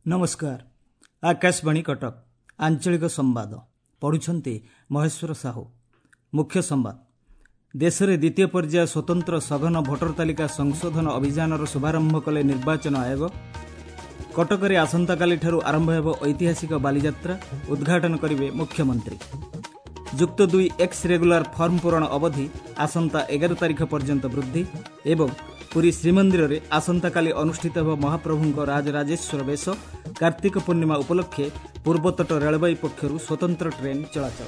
नमस्कार। आकाशवाणी कटक आंचलिक संवाद पढ़ुछंती महेश्वर साहू। मुख्य संवाद। देश में द्वितीय पर्याय स्वतंत्र सघन भोटर तालिका संशोधन अभियान शुभारंभ कले निर्वाचन आयोग। कटक में आसंता काली ठारू आरंभ हेब ऐतिहासिक बालीजात्रा, उद्घाटन करिवे मुख्यमंत्री। जुक्त 2 एक्स रेगुलर फॉर्म पूरण अवधि आसंता 11 तारिख पर्यंत वृद्धि एवं पुरी श्रीमंदिर रे आसंता काली अनुष्ठित हेब महाप्रभुंक राजराजेश्वर बेश। कार्तिक पूर्णिमा उपलक्षे पूर्वतट रेलवे पक्षरु स्वतंत्र ट्रेन चलाचल।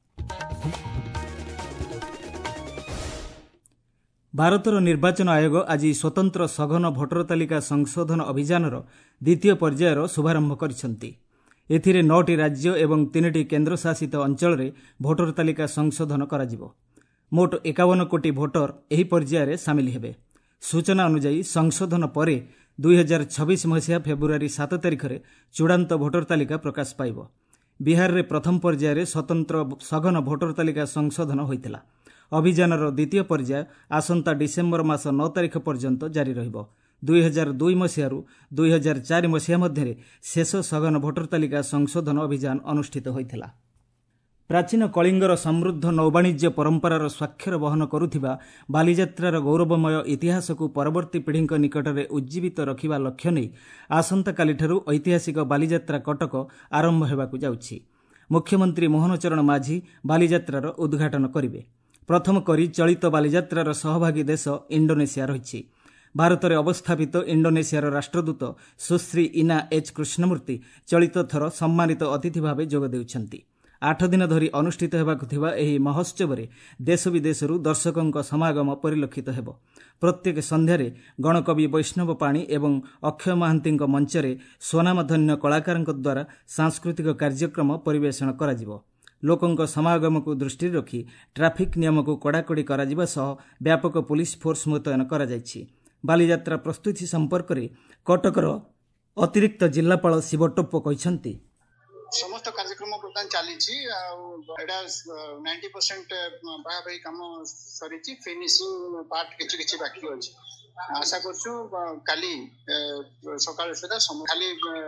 भारतर निर्वाचन आयोग आज स्वतंत्र सघन भोटर तालिका संशोधन अभियान द्वितीय पर्यायर शुभारंभ करिसेंती। एथिरे 9टी राज्य एवं 3टी केन्द्रशासित अंचल रे भोटर तालिका संशोधन कराजिबो। मोट 51 कोटी भोटर एही पर्यायर सामिल हेबे। सूचना अनुसार संशोधन परे 2026 मसीहा फेब्रुआरी 7 तारिख रे चूड़ांत भोटर तालिका प्रकाश पाइब। बिहार रे प्रथम पर्यायर स्वतंत्र सघन भोटर तालिका संशोधन होइतिला। अभियानर द्वितीय पर्याय आसंता डिसेम्बर मास 9 तारिख पर्यंत जारी रहिबो। 2002 मसीहारू 2004 मसीहा मध्य शेष सघन भोटर तालिका संशोधन अभियान अनुष्ठित होइतिला। प्राचीन कलिंगर समृद्ध नौवाणिज्य परंपरार स्वाक्षर बहन करुथिबा बालीजात्रार गौरवमय इतिहास को परवर्ती पीढ़ी निकट में उज्जीवित रखिबा लक्ष्य नहीं आसंता कालीठारू ऐतिहासिक बालीजात्रा कटक आरंभ हेबाकु जाउछि। मुख्यमंत्री मोहन चरण माझी बालीजात्रार उद्घाटन करिवे। प्रथम करी चलित बालीजात्रार सहभागी देश इंडोनेशिया रहिछि। भारत में अवस्थापित इंडोनेशियार राष्ट्रदूत सुश्री इना एच कृष्णमूर्ति चलित थर सम्मानित अतिथि भाव जोग देउछन्ति। 8 दिन धरी अनुष्ठित हेबाकु थिबा एही महोत्सव रे देश विदेशरू दर्शकों समागम परिलक्षित हेब। प्रत्येक संध्यारे गणकवि वैष्णव पाणी एवं अक्षय महांती मंचरे स्वनामधन्य कलाकार द्वारा सांस्कृतिक कार्यक्रम परिवेषण कराजिबो। लोकों समागम को दृष्टि रखी ट्राफिक नियम को कड़ाकड़ी कराजिबा सह व्यापक पुलिस फोर्स मुतयन करा जायछि। बालीजात्रा प्रस्तुति संपर्क में कटकर अतिरिक्त जिलापाल शिव टोप्पो कहिसंती समस्त कार्यक्रम बर्तमान चली 90% बाहाबाही काम सरी फिनिशिंग पार्ट किछि बाकी अछि। आशा करछु काली सकाळ सुधा खाली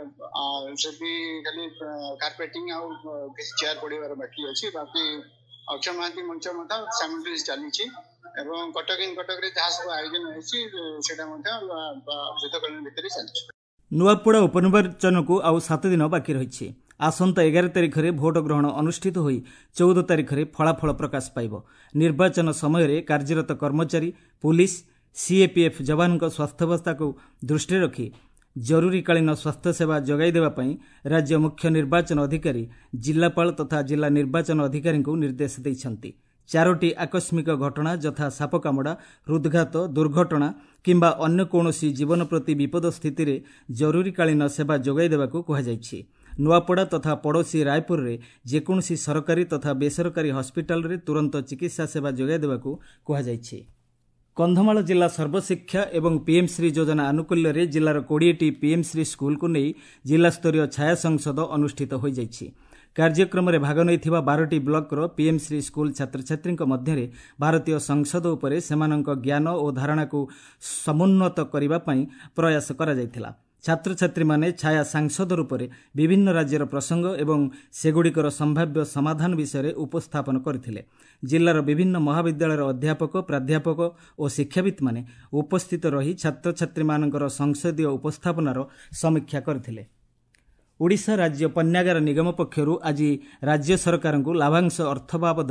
कार्पेटिंग आ चेयर पड़िबार बाकी अछि। बाकी अक्षय महांती मंच मता सामग्री चली एवं कटक रे जहाँ सब आयोजन होइछि सेटा मता युद्धकालीन भितर चलछि। नुआपड़ा उपनिर्वाचन को आउ 7 दिन बाकी रही। आसंता 11 तारिख रे भोट ग्रहण अनुष्ठित होई 14 तारिख रे फलाफल प्रकाश पाइब। निर्वाचन समय रे कार्यरत कर्मचारी, पुलिस, सीएपीएफ जवान स्वास्थ्यावस्था को दृष्टि रखी जरूरीकालीन स्वास्थ्य सेवा जोगाई देवा पई राज्य मुख्य निर्वाचन अधिकारी जिलापाल तथा जिला निर्वाचन अधिकारी को निर्देश दैछंती। 4टी आकस्मिक घटना यथा साप कामुड़ा, हृदघात, दुर्घटना किंबा अन्य कोनोसी जीवन प्रति विपद स्थिति रे जरूरीकालीन सेवा जोगाई देवाकू कहा जायछि। नुआपड़ा तथा पड़ोसी रायपुर रे जेकोसी सरकारी तथा बेसरकारी हॉस्पिटल रे तुरंत चिकित्सा सेवा जोगाई देवाकू कहा जायछि। कंधमाल जिला सर्वशिक्षा एवं पीएम श्री योजना आनुकूल्य रे जिलार 20टी पीएम श्री स्कूल को नहीं जिला स्तरीय छाया संसद अनुष्ठित हो जायछि। कार्यक्रम में भाग नहीं 12टी ब्लॉक पीएम श्री स्कूल छात्र छात्री मध्य भारतीय संसद उपरे सेमानंक ज्ञान और धारणा को समुन्नत करने प्रयास करा जायथिला। छात्र छात्री माने छाया सांसद रूप में विभिन्न राज्यर प्रसंग एवं सेगुड़िकर संभाव्य समाधान विषय उपस्थापन करथिले। जिलार विभिन्न महाविद्यालयर अध्यापक, प्राध्यापक और शिक्षावित माने उपस्थित रही छात्र छात्री मानकर संसदीय उपस्थापनार समीक्षा करथिले। ओडिशा राज्य पन्यागार निगम पक्षरु आज राज्य सरकार को लाभांश अर्थ बाबद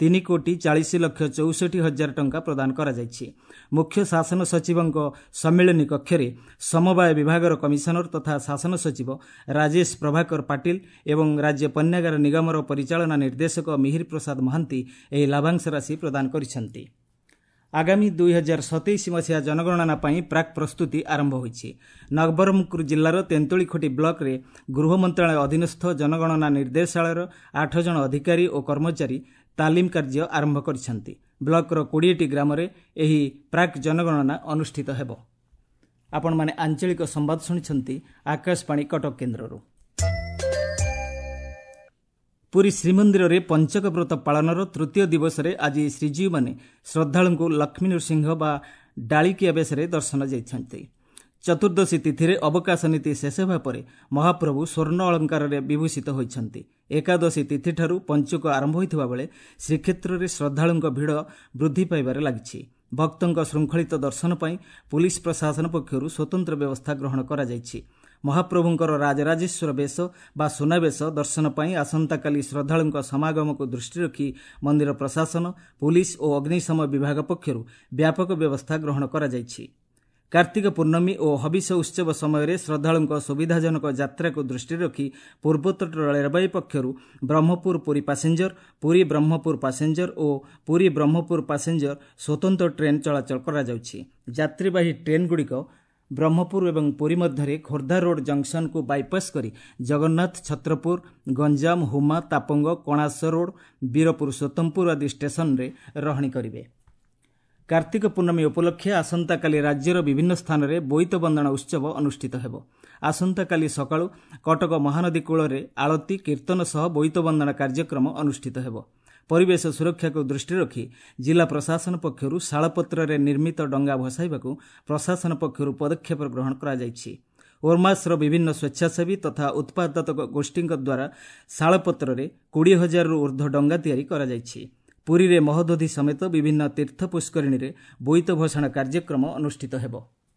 3,40,64,000 टंका प्रदान करा जायछि। मुख्य शासन सचिवों सम्मिलनी कक्षरे समवाय विभागर कमिशनर तथा शासन सचिव राजेश प्रभाकर पाटिल एवं राज्य पन्यागार निगमर परिचालना निर्देशक मिहिर प्रसाद महांती एही लाभांश राशि प्रदान करिसेंती। आगामी 2027 मसीहा जनगणना पाई प्राक प्रस्तुति आरंभ होइछि। नवरंगपुर जिलार तेंतुलीखोटी ब्लॉक रे गृह मंत्रालय अधीनस्थ जनगणना निर्देशालयर 8 जन अधिकारी और कर्मचारी तालीम कार्य आरंभ करिसेंती। ब्लॉकर 20टी ग्राम रे एही प्राक जनगणना अनुष्ठित हेबो। आपण माने आंचलिक संवाद सुनिछंती आकाशवाणी कटक केन्द्ररू। पुरी श्रीमंदिर रे पंचक व्रत पालनर तृतीय दिवस रे आज श्रीजीव माने श्रद्धालु को लक्ष्मी नृसिंह बा डालिकिया बेश दर्शन जाइछन्ति। ଚତୁର୍ଦ୍ଦଶୀ ତିଥିରେ ଅବକାଶ ନୀତି ଶେଷ ହେବା ପରେ ମହାପ୍ରଭୁ ସ୍ୱର୍ଣ୍ଣ ଅଳଙ୍କାରରେ ବିଭୂଷିତ ହୋଇଛନ୍ତି। ଏକାଦଶୀ ତିଥିଠାରୁ ପଞ୍ଚୁକ ଆରମ୍ଭ ହୋଇଥିବା ବେଳେ ଶ୍ରୀକ୍ଷେତ୍ରରେ ଶ୍ରଦ୍ଧାଳୁଙ୍କ ଭିଡ଼ ବୃଦ୍ଧି ପାଇବାରେ ଲାଗିଛି। ଭକ୍ତଙ୍କ ଶୃଙ୍ଖଳିତ ଦର୍ଶନ ପାଇଁ ପୁଲିସ ପ୍ରଶାସନ ପକ୍ଷରୁ ସ୍ୱତନ୍ତ୍ର ବ୍ୟବସ୍ଥା ଗ୍ରହଣ କରାଯାଇଛି। ମହାପ୍ରଭୁଙ୍କର ରାଜରାଜେଶ୍ୱର ବେଶ ବା ସୁନାବେଶ ଦର୍ଶନ ପାଇଁ ଆସନ୍ତାକାଲି ଶ୍ରଦ୍ଧାଳୁଙ୍କ ସମାଗମକୁ ଦୃଷ୍ଟିରେ ରଖି ମନ୍ଦିର ପ୍ରଶାସନ, ପୁଲିସ ଓ ଅଗ୍ନିଶମ ବିଭାଗ ପକ୍ଷରୁ ବ୍ୟାପକ ବ୍ୟବସ୍ଥା ଗ୍ରହଣ କରାଯାଇଛି। କାର୍ତ୍ତିକ ପୂର୍ଣ୍ଣମୀ ଓ ହବିଷ ଉତ୍ସବ ସମୟରେ ଶ୍ରଦ୍ଧାଳୁଙ୍କ ସୁବିଧାଜନକ ଯାତ୍ରାକୁ ଦୃଷ୍ଟିରେ ରଖି ପୂର୍ବତଟ ରେଳବାଇ ପକ୍ଷରୁ ବ୍ରହ୍ମପୁର ପୁରୀ ପାସେଞ୍ଜର, ପୁରୀ ବ୍ରହ୍ମପୁର ପାସେଞ୍ଜର ଓ ପୁରୀ ବ୍ରହ୍ମପୁର ପାସେଞ୍ଜର ସ୍ୱତନ୍ତ୍ର ଟ୍ରେନ୍ ଚଳାଚଳ କରାଯାଉଛି। ଯାତ୍ରୀବାହୀ ଟ୍ରେନ୍ଗୁଡ଼ିକ ବ୍ରହ୍ମପୁର ଏବଂ ପୁରୀ ମଧ୍ୟରେ ଖୋର୍ଦ୍ଧା ରୋଡ୍ ଜଙ୍କସନ୍କୁ ବାଇପାସ୍ କରି ଜଗନ୍ନାଥ, ଛତ୍ରପୁର, ଗଞ୍ଜାମ, ହୁମା, ତାପଙ୍ଗ, କଣାସ ରୋଡ୍, ବୀରପୁର ସ୍ୱତମପୁର ଆଦି ଷ୍ଟେସନରେ ରହଣି କରିବେ। କାର୍ତ୍ତିକ ପୂର୍ଣ୍ଣମୀ ଉପଲକ୍ଷେ ଆସନ୍ତାକାଲି ରାଜ୍ୟର ବିଭିନ୍ନ ସ୍ଥାନରେ ବୋଇତ ବନ୍ଦାଣ ଉତ୍ସବ ଅନୁଷ୍ଠିତ ହେବ। ଆସନ୍ତାକାଲି ସକାଳୁ କଟକ ମହାନଦୀ କୂଳରେ ଆଳତୀ, କୀର୍ତ୍ତନ ସହ ବୋଇତ ବନ୍ଦାଣ କାର୍ଯ୍ୟକ୍ରମ ଅନୁଷ୍ଠିତ ହେବ। ପରିବେଶ ସୁରକ୍ଷାକୁ ଦୃଷ୍ଟିରେ ରଖି ଜିଲ୍ଲା ପ୍ରଶାସନ ପକ୍ଷରୁ ଶାଳପତ୍ରରେ ନିର୍ମିତ ଡଙ୍ଗା ଭସାଇବାକୁ ପ୍ରଶାସନ ପକ୍ଷରୁ ପଦକ୍ଷେପ ଗ୍ରହଣ କରାଯାଇଛି। ଓର୍ମାସର ବିଭିନ୍ନ ସ୍ୱେଚ୍ଛାସେବୀ ତଥା ଉତ୍ପାଦକ ଗୋଷ୍ଠୀଙ୍କ ଦ୍ୱାରା ଶାଳପତ୍ରରେ 20,000ରୁ ଉର୍ଦ୍ଧ୍ୱ ଡଙ୍ଗା ତିଆରି କରାଯାଇଛି। ପୁରୀରେ ମହୋଦଧି ସମେତ ବିଭିନ୍ନ ତୀର୍ଥ ପୁଷ୍କରିଣୀରେ ବୋଇତ ଭସାଣ କାର୍ଯ୍ୟକ୍ରମ ଅନୁଷ୍ଠିତ ହେବ।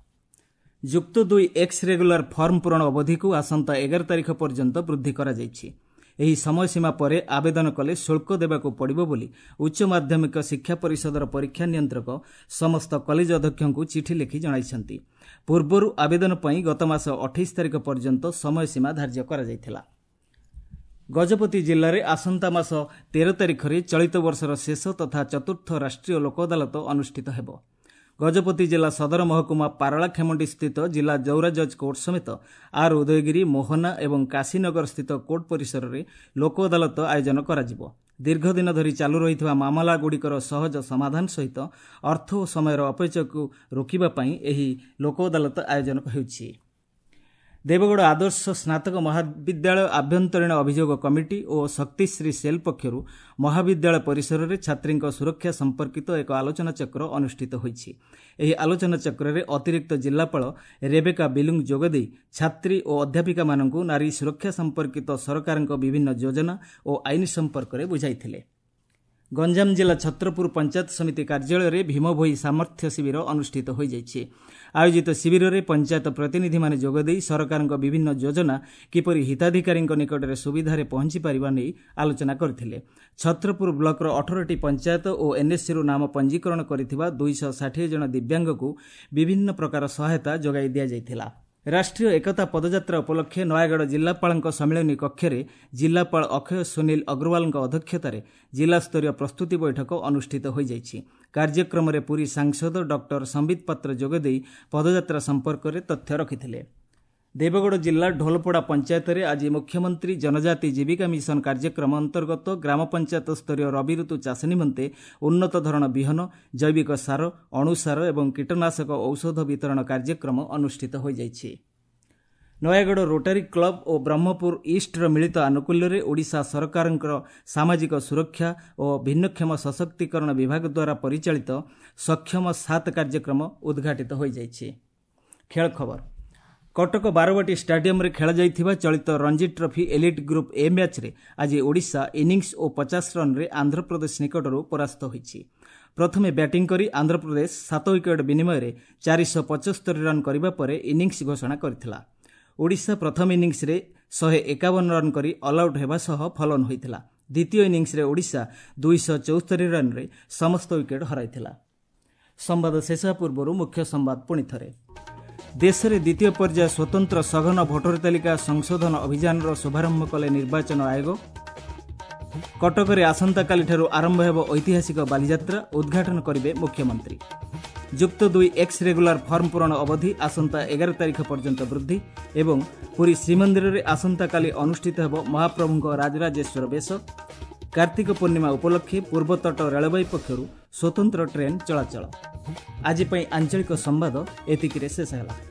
ଯୁକ୍ତ 2 ଏକ୍ସ ରେଗୁଲାର ଫର୍ମ ପୂରଣ ଅବଧିକୁ ଆସନ୍ତା 11 ତାରିଖ ପର୍ଯ୍ୟନ୍ତ ବୃଦ୍ଧି କରାଯାଇଛି। ଏହି ସମୟସୀମା ପରେ ଆବେଦନ କଲେ ଶୁଳ୍କ ଦେବାକୁ ପଡ଼ିବ ବୋଲି ଉଚ୍ଚ ମାଧ୍ୟମିକ ଶିକ୍ଷା ପରିଷଦର ପରୀକ୍ଷା ନିୟନ୍ତ୍ରକ ସମସ୍ତ କଲେଜ ଅଧ୍ୟକ୍ଷଙ୍କୁ ଚିଠି ଲେଖି ଜଣାଇଛନ୍ତି। ପୂର୍ବରୁ ଆବେଦନ ପାଇଁ ଗତ ମାସ 28 ତାରିଖ ପର୍ଯ୍ୟନ୍ତ ସମୟସୀମା ଧାର୍ଯ୍ୟ କରାଯାଇଥିଲା। ଗଜପତି ଜିଲ୍ଲାରେ ଆସନ୍ତା ମାସ 13 ତାରିଖରେ ଚଳିତ ବର୍ଷର ଶେଷ ତଥା ଚତୁର୍ଥ ରାଷ୍ଟ୍ରୀୟ ଲୋକ ଅଦାଲତ ଅନୁଷ୍ଠିତ ହେବ। ଗଜପତି ଜିଲ୍ଲା ସଦର ମହକୁମା ପାରଳାଖେମୁଣ୍ଡି ସ୍ଥିତ ଜିଲ୍ଲା ଜୌରା ଜଜ୍ କୋର୍ଟ ସମେତ ଆର୍ ଉଦୟଗିରି, ମୋହନା ଏବଂ କାଶୀନଗର ସ୍ଥିତ କୋର୍ଟ ପରିସରରେ ଲୋକ ଅଦାଲତ ଆୟୋଜନ କରାଯିବ। ଦୀର୍ଘଦିନ ଧରି ଚାଲୁ ରହିଥିବା ମାମଲାଗୁଡ଼ିକର ସହଜ ସମାଧାନ ସହିତ ଅର୍ଥ ଓ ସମୟର ଅପଚୟକୁ ରୋକିବା ପାଇଁ ଏହି ଲୋକ ଅଦାଲତ ଆୟୋଜନ ହେଉଛି। ଦେବଗଡ଼ ଆଦର୍ଶ ସ୍ନାତକ ମହାବିଦ୍ୟାଳୟ ଆଭ୍ୟନ୍ତରୀଣ ଅଭିଯୋଗ କମିଟି ଓ ଶକ୍ତିଶ୍ରୀ ସେଲ୍ ପକ୍ଷରୁ ମହାବିଦ୍ୟାଳୟ ପରିସରରେ ଛାତ୍ରୀଙ୍କ ସୁରକ୍ଷା ସମ୍ପର୍କିତ ଏକ ଆଲୋଚନାଚକ୍ର ଅନୁଷ୍ଠିତ ହୋଇଛି। ଏହି ଆଲୋଚନାଚକ୍ରରେ ଅତିରିକ୍ତ ଜିଲ୍ଲାପାଳ ରେବେକା ବିଲୁଙ୍ଗ ଯୋଗଦେଇ ଛାତ୍ରୀ ଓ ଅଧ୍ୟାପିକାମାନଙ୍କୁ ନାରୀ ସୁରକ୍ଷା ସମ୍ପର୍କିତ ସରକାରଙ୍କ ବିଭିନ୍ନ ଯୋଜନା ଓ ଆଇନ ସମ୍ପର୍କରେ ବୁଝାଇଥିଲେ। ଗଞ୍ଜାମ ଜିଲ୍ଲା ଛତ୍ରପୁର ପଞ୍ଚାୟତ ସମିତି କାର୍ଯ୍ୟାଳୟରେ ଭୀମଭୋଇ ସାମର୍ଥ୍ୟ ଶିବିର ଅନୁଷ୍ଠିତ ହୋଇଯାଇଛି। ଆୟୋଜିତ ଶିବିରରେ ପଞ୍ଚାୟତ ପ୍ରତିନିଧିମାନେ ଯୋଗଦେଇ ସରକାରଙ୍କ ବିଭିନ୍ନ ଯୋଜନା କିପରି ହିତାଧିକାରୀଙ୍କ ନିକଟରେ ସୁବିଧାରେ ପହଞ୍ଚିପାରିବା ନେଇ ଆଲୋଚନା କରିଥିଲେ। ଛତ୍ରପୁର ବ୍ଲକର 18ଟି ପଞ୍ଚାୟତ ଓ ଏନ୍ଏସ୍ସିରୁ ନାମ ପଞ୍ଜୀକରଣ କରିଥିବା 260 ଜଣ ଦିବ୍ୟାଙ୍ଗକୁ ବିଭିନ୍ନ ପ୍ରକାର ସହାୟତା ଯୋଗାଇ ଦିଆଯାଇଥିଲା। ରାଷ୍ଟ୍ରୀୟ ଏକତା ପଦଯାତ୍ରା ଉପଲକ୍ଷେ ନୟାଗଡ଼ ଜିଲ୍ଲାପାଳଙ୍କ ସମ୍ମିଳନୀ କକ୍ଷରେ ଜିଲ୍ଲାପାଳ ଅକ୍ଷୟ ସୁନୀଲ ଅଗ୍ରୱାଲଙ୍କ ଅଧ୍ୟକ୍ଷତାରେ ଜିଲ୍ଲାସ୍ତରୀୟ ପ୍ରସ୍ତୁତି ବୈଠକ ଅନୁଷ୍ଠିତ ହୋଇଯାଇଛି। କାର୍ଯ୍ୟକ୍ରମରେ ପୁରୀ ସାଂସଦ ଡକ୍ଟର ସମ୍ବିତ ପାତ୍ର ଯୋଗଦେଇ ପଦଯାତ୍ରା ସମ୍ପର୍କରେ ତଥ୍ୟ ରଖିଥିଲେ। ଦେବଗଡ଼ ଜିଲ୍ଲା ଢୋଲପଡ଼ା ପଞ୍ଚାୟତରେ ଆଜି ମୁଖ୍ୟମନ୍ତ୍ରୀ ଜନଜାତି ଜୀବିକା ମିଶନ କାର୍ଯ୍ୟକ୍ରମ ଅନ୍ତର୍ଗତ ଗ୍ରାମ ପଞ୍ଚାୟତ ସ୍ତରୀୟ ରବି ଋତୁ ଚାଷ ନିମନ୍ତେ ଉନ୍ନତ ଧରଣ ବିହନ, ଜୈବିକ ସାର, ଅଣୁସାର ଏବଂ କୀଟନାଶକ ଔଷଧ ବିତରଣ କାର୍ଯ୍ୟକ୍ରମ ଅନୁଷ୍ଠିତ ହୋଇଯାଇଛି। ନୟାଗଡ଼ ରୋଟାରୀ କ୍ଲବ ଓ ବ୍ରହ୍ମପୁର ଇଷ୍ଟର ମିଳିତ ଆନୁକୂଲ୍ୟରେ ଓଡ଼ିଶା ସରକାରଙ୍କର ସାମାଜିକ ସୁରକ୍ଷା ଓ ଭିନ୍ନକ୍ଷମ ସଶକ୍ତିକରଣ ବିଭାଗ ଦ୍ୱାରା ପରିଚାଳିତ ସକ୍ଷମ 7 କାର୍ଯ୍ୟକ୍ରମ ଉଦ୍ଘାଟିତ ହୋଇଯାଇଛି। ଖେଳ ଖବର। କଟକ ବାରବାଟୀ ଷ୍ଟାଡିୟମରେ ଖେଳାଯାଇଥିବା ଚଳିତ Ranji trophy elite group A ମ୍ୟାଚ୍ରେ ଆଜି ଓଡ଼ିଶା ଇନିଂସ ଓ 50 ରନ୍ରେ ଆନ୍ଧ୍ରପ୍ରଦେଶ ନିକଟରୁ ପରାସ୍ତ ହୋଇଛି। ପ୍ରଥମେ ବ୍ୟାଟିଂ କରି ଆନ୍ଧ୍ରପ୍ରଦେଶ 7 ୱିକେଟ୍ ବିନିମୟରେ 475 ରନ୍ କରିବା ପରେ ଇନିଂସ ଘୋଷଣା କରିଥିଲା। ଓଡ଼ିଶା ପ୍ରଥମ ଇନିଂସରେ 151 ରନ୍ କରି ଅଲ୍ଆଉଟ୍ ହେବା ସହ ଫଲୋଅନ୍ ହୋଇଥିଲା। ଦ୍ୱିତୀୟ ଇନିଂସରେ ଓଡ଼ିଶା 274 ରନ୍ରେ ସମସ୍ତ ୱିକେଟ୍ ହରାଇଥିଲା। ସମ୍ବାଦ ଶେଷ ପୂର୍ବରୁ ମୁଖ୍ୟ ସମ୍ବାଦ ପୁଣି ଥରେ। ଦେଶରେ ଦ୍ୱିତୀୟ ପର୍ଯ୍ୟାୟ ସ୍ୱତନ୍ତ୍ର ସଘନ ଭୋଟର ତାଲିକା ସଂଶୋଧନ ଅଭିଯାନର ଶୁଭାରମ୍ଭ କଲେ ନିର୍ବାଚନ ଆୟୋଗ। କଟକରେ ଆସନ୍ତାକାଲିଠାରୁ ଆରମ୍ଭ ହେବ ଐତିହାସିକ ବାଲିଯାତ୍ରା, ଉଦ୍ଘାଟନ କରିବେ ମୁଖ୍ୟମନ୍ତ୍ରୀ। ଯୁକ୍ତ 2 ଏକ୍ସ ରେଗୁଲାର ଫର୍ମ ପୂରଣ ଅବଧି ଆସନ୍ତା 11 ତାରିଖ ପର୍ଯ୍ୟନ୍ତ ବୃଦ୍ଧି ଏବଂ ପୁରୀ ଶ୍ରୀମନ୍ଦିରରେ ଆସନ୍ତାକାଲି ଅନୁଷ୍ଠିତ ହେବ ମହାପ୍ରଭୁଙ୍କ ରାଜରାଜେଶ୍ୱର ବେଶ। କାର୍ତ୍ତିକ ପୂର୍ଣ୍ଣିମା ଉପଲକ୍ଷେ ପୂର୍ବତଟ ରେଳବାଇ ପକ୍ଷରୁ ସ୍ୱତନ୍ତ୍ର ଟ୍ରେନ୍ ଚଳାଚଳ। ଆଜି ପାଇଁ ଆଞ୍ଚଳିକ ସମ୍ବାଦ ଏତିକିରେ ଶେଷ ହେଲା।